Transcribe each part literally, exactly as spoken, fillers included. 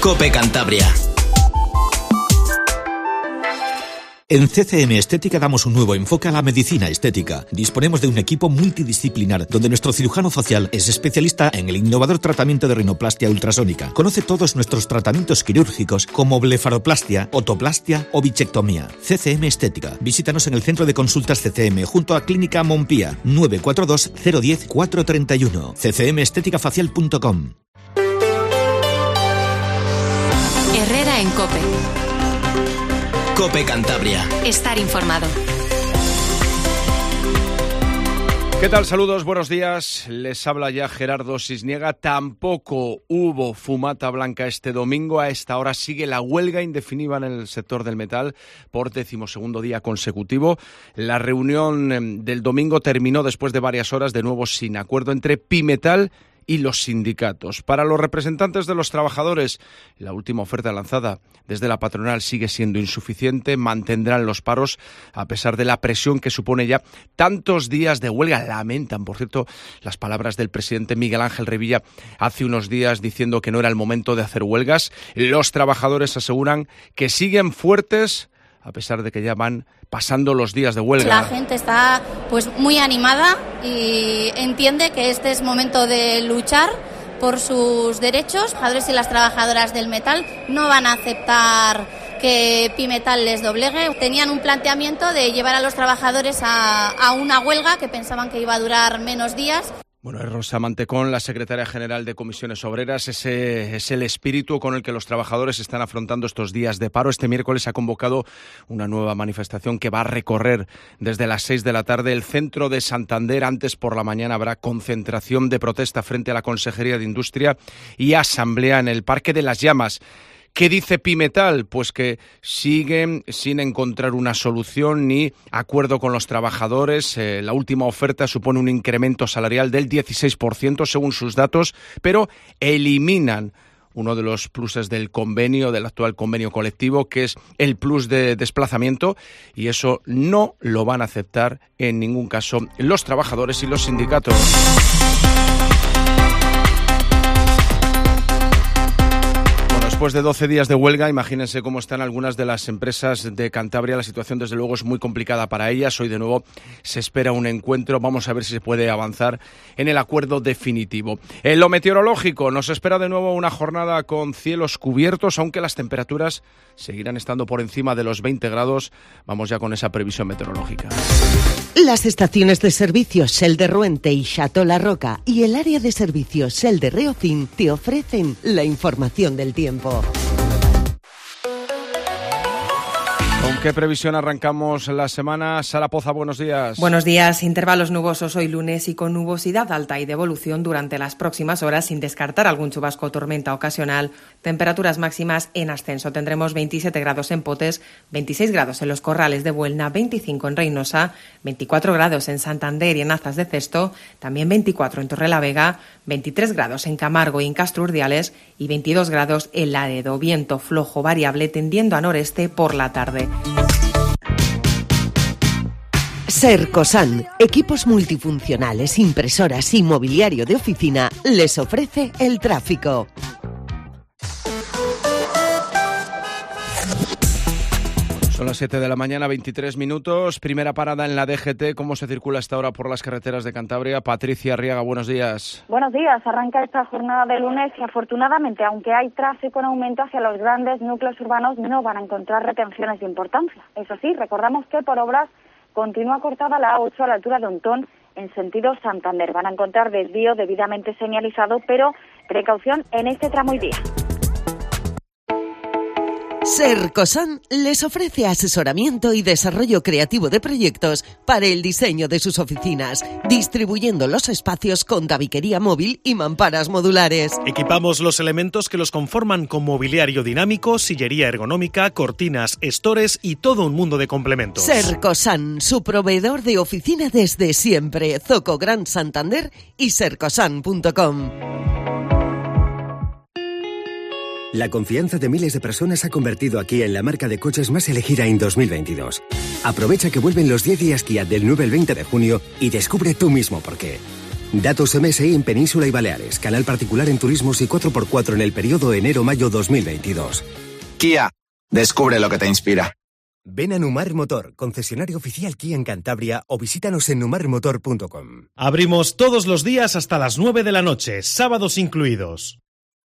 COPE Cantabria. En C C M Estética damos un nuevo enfoque a la medicina estética. Disponemos de un equipo multidisciplinar donde nuestro cirujano facial es especialista en el innovador tratamiento de rinoplastia ultrasónica. Conoce todos nuestros tratamientos quirúrgicos como blefaroplastia, otoplastia o bichectomía. C C M Estética. Visítanos en el centro de consultas C C M junto a Clínica Montpía, nueve cuatro dos cero uno cero cuatro tres uno. c c m estética facial punto com. Herrera en COPE. COPE Cantabria. Estar informado. ¿Qué tal? Saludos, buenos días. Les habla ya Gerardo Sisniega. Tampoco hubo fumata blanca este domingo. A esta hora sigue la huelga indefinida en el sector del metal por decimosegundo día consecutivo. La reunión del domingo terminó después de varias horas de nuevo sin acuerdo entre Pimetal y los sindicatos. Para los representantes de los trabajadores, la última oferta lanzada desde la patronal sigue siendo insuficiente. Mantendrán los paros a pesar de la presión que supone ya tantos días de huelga. Lamentan, por cierto, las palabras del presidente Miguel Ángel Revilla hace unos días diciendo que no era el momento de hacer huelgas. Los trabajadores aseguran que siguen fuertes a pesar de que ya van pasando los días de huelga. La gente está pues muy animada y entiende que este es momento de luchar por sus derechos. Los trabajadores y las trabajadoras del metal no van a aceptar que Pimetal les doblegue. Tenían un planteamiento de llevar a los trabajadores a, a una huelga que pensaban que iba a durar menos días. Bueno, es Rosa Mantecón, la secretaria general de Comisiones Obreras. Ese es el espíritu con el que los trabajadores están afrontando estos días de paro. Este miércoles ha convocado una nueva manifestación que va a recorrer desde las seis de la tarde el centro de Santander. Antes por la mañana habrá concentración de protesta frente a la Consejería de Industria y asamblea en el Parque de las Llamas. ¿Qué dice Pimetal? Pues que siguen sin encontrar una solución ni acuerdo con los trabajadores. Eh, la última oferta supone un incremento salarial del dieciséis por ciento según sus datos, pero eliminan uno de los pluses del convenio, del actual convenio colectivo, que es el plus de desplazamiento, y eso no lo van a aceptar en ningún caso los trabajadores y los sindicatos. Después de doce días de huelga, imagínense cómo están algunas de las empresas de Cantabria. La situación, desde luego, es muy complicada para ellas. Hoy, de nuevo, se espera un encuentro. Vamos a ver si se puede avanzar en el acuerdo definitivo. En lo meteorológico, nos espera de nuevo una jornada con cielos cubiertos, aunque las temperaturas seguirán estando por encima de los veinte grados. Vamos ya con esa previsión meteorológica. Las estaciones de servicios Shell de Ruente y Chateau La Roca y el área de servicios Shell de Reocín te ofrecen la información del tiempo. ¿Con qué previsión arrancamos la semana? Sara Poza, buenos días. Buenos días. Intervalos nubosos hoy lunes y con nubosidad alta y de evolución durante las próximas horas, sin descartar algún chubasco o tormenta ocasional. Temperaturas máximas en ascenso. Tendremos veintisiete grados en Potes, veintiséis grados en los Corrales de Buelna, veinticinco en Reynosa, veinticuatro grados en Santander y en Azas de Cesto, también veinticuatro en Torrelavega, veintitrés grados en Camargo y en Castro Urdiales y veintidós grados en Laredo. Viento flojo variable tendiendo a noreste por la tarde. Sercosan, equipos multifuncionales, impresoras y mobiliario de oficina, les ofrece el tráfico. Son las siete de la mañana, veintitrés minutos. Primera parada en la D G T. ¿Cómo se circula hasta ahora por las carreteras de Cantabria? Patricia Arriaga, buenos días. Buenos días. Arranca esta jornada de lunes y afortunadamente, aunque hay tráfico en aumento hacia los grandes núcleos urbanos, no van a encontrar retenciones de importancia. Eso sí, recordamos que por obras continúa cortada la A ocho a la altura de Ontón en sentido Santander. Van a encontrar desvío debidamente señalizado, pero precaución en este tramo y día. Sercosan les ofrece asesoramiento y desarrollo creativo de proyectos para el diseño de sus oficinas, distribuyendo los espacios con tabiquería móvil y mamparas modulares. Equipamos los elementos que los conforman con mobiliario dinámico, sillería ergonómica, cortinas, estores y todo un mundo de complementos. Sercosan, su proveedor de oficina desde siempre. Zoco Gran Santander y sercosan punto com. La confianza de miles de personas ha convertido a Kia en la marca de coches más elegida en dos mil veintidós. Aprovecha que vuelven los diez días Kia del nueve al veinte de junio y descubre tú mismo por qué. Datos M S I en Península y Baleares, canal particular en turismos y cuatro por cuatro en el periodo enero-mayo dos mil veintidós. Kia, descubre lo que te inspira. Ven a Numar Motor, concesionario oficial Kia en Cantabria, o visítanos en numar motor punto com. Abrimos todos los días hasta las nueve de la noche, sábados incluidos.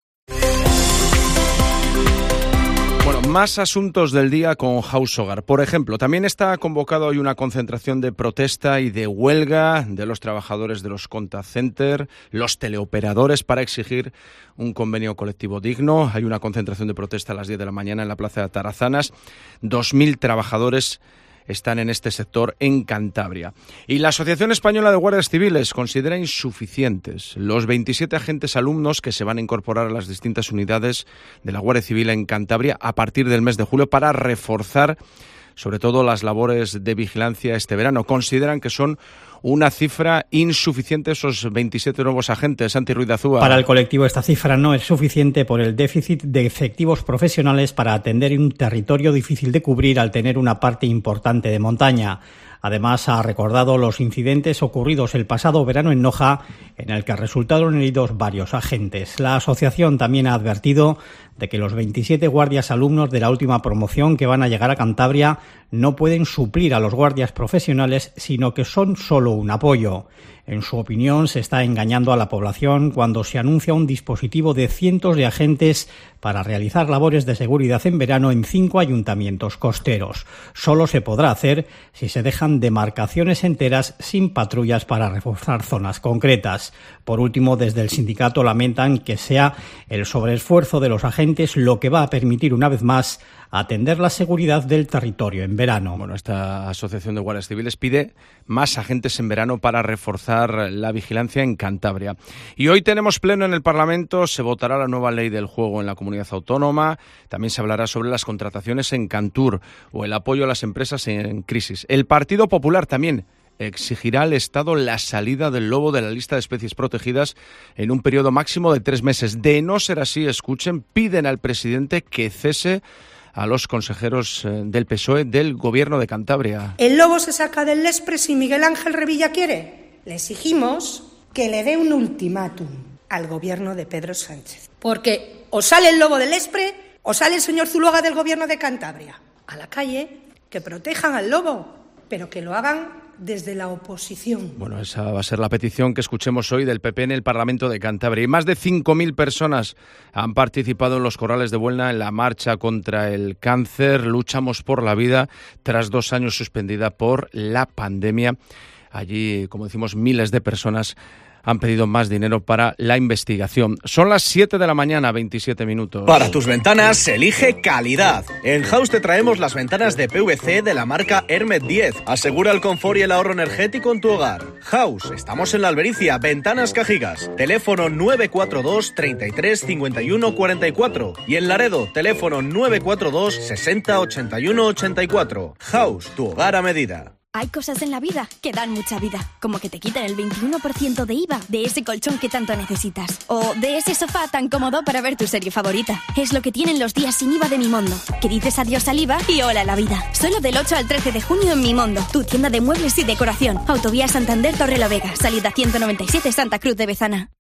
Bueno, más asuntos del día con House Hogar. Por ejemplo, también está convocado hoy una concentración de protesta y de huelga de los trabajadores de los contact center, los teleoperadores, para exigir un convenio colectivo digno. Hay una concentración de protesta a las diez de la mañana en la Plaza de Tarazanas. Dos mil trabajadores están en este sector en Cantabria. Y la Asociación Española de Guardias Civiles considera insuficientes los veintisiete agentes alumnos que se van a incorporar a las distintas unidades de la Guardia Civil en Cantabria a partir del mes de julio para reforzar sobre todo las labores de vigilancia este verano. Consideran que son una cifra insuficiente esos veintisiete nuevos agentes. Santi Ruiz de Azúa. Para el colectivo esta cifra no es suficiente por el déficit de efectivos profesionales para atender un territorio difícil de cubrir al tener una parte importante de montaña. Además, ha recordado los incidentes ocurridos el pasado verano en Noja, en el que resultaron heridos varios agentes. La asociación también ha advertido de que los veintisiete guardias alumnos de la última promoción que van a llegar a Cantabria no pueden suplir a los guardias profesionales, sino que son solo un apoyo. En su opinión, se está engañando a la población cuando se anuncia un dispositivo de cientos de agentes para realizar labores de seguridad en verano en cinco ayuntamientos costeros. Solo se podrá hacer si se dejan demarcaciones enteras sin patrullas para reforzar zonas concretas. Por último, desde el sindicato lamentan que sea el sobreesfuerzo de los agentes lo que va a permitir una vez más atender la seguridad del territorio en verano. Bueno, esta Asociación de Guardias Civiles pide más agentes en verano para reforzar la vigilancia en Cantabria. Y hoy tenemos pleno en el Parlamento, se votará la nueva ley del juego en la comunidad autónoma, también se hablará sobre las contrataciones en Cantur o el apoyo a las empresas en crisis. El Partido Popular también exigirá al Estado la salida del lobo de la lista de especies protegidas en un periodo máximo de tres meses. De no ser así, escuchen, piden al presidente que cese a los consejeros del P S O E del Gobierno de Cantabria. El lobo se saca del Lespre si Miguel Ángel Revilla quiere. Le exigimos que le dé un ultimátum al Gobierno de Pedro Sánchez. Porque o sale el lobo del Lespre o sale el señor Zuluaga del Gobierno de Cantabria. A la calle, que protejan al lobo, pero que lo hagan desde la oposición. Bueno, esa va a ser la petición que escuchemos hoy del P P en el Parlamento de Cantabria. Y más de cinco mil personas han participado en los Corrales de Buelna en la marcha contra el cáncer. Luchamos por la vida tras dos años suspendida por la pandemia. Allí, como decimos, miles de personas han pedido más dinero para la investigación. Son las siete de la mañana, veintisiete minutos. Para tus ventanas, elige calidad. En House te traemos las ventanas de P V C de la marca Hermet diez. Asegura el confort y el ahorro energético en tu hogar. House, estamos en la Albericia, Ventanas Cajigas. Teléfono nueve cuatro dos, treinta y tres, cincuenta y uno, cuarenta y cuatro. Y en Laredo, teléfono nueve cuatro dos, sesenta, ochenta y uno, ochenta y cuatro. House, tu hogar a medida. Hay cosas en la vida que dan mucha vida, como que te quitan el veintiuno por ciento de I V A de ese colchón que tanto necesitas, o de ese sofá tan cómodo para ver tu serie favorita. Es lo que tienen los días sin I V A de Mimondo, que dices adiós al I V A y hola a la vida. Solo del ocho al trece de junio en Mimondo, tu tienda de muebles y decoración. Autovía Santander Torrelavega, salida ciento noventa y siete Santa Cruz de Bezana.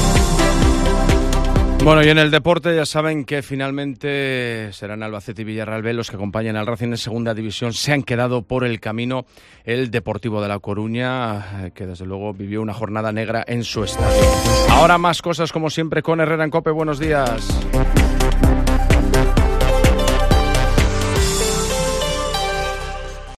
Bueno, y en el deporte ya saben que finalmente serán Albacete y Villarreal B los que acompañan al Racing en segunda división. Se han quedado por el camino el Deportivo de La Coruña, que desde luego vivió una jornada negra en su estadio. Ahora más cosas como siempre con Herrera en COPE. Buenos días.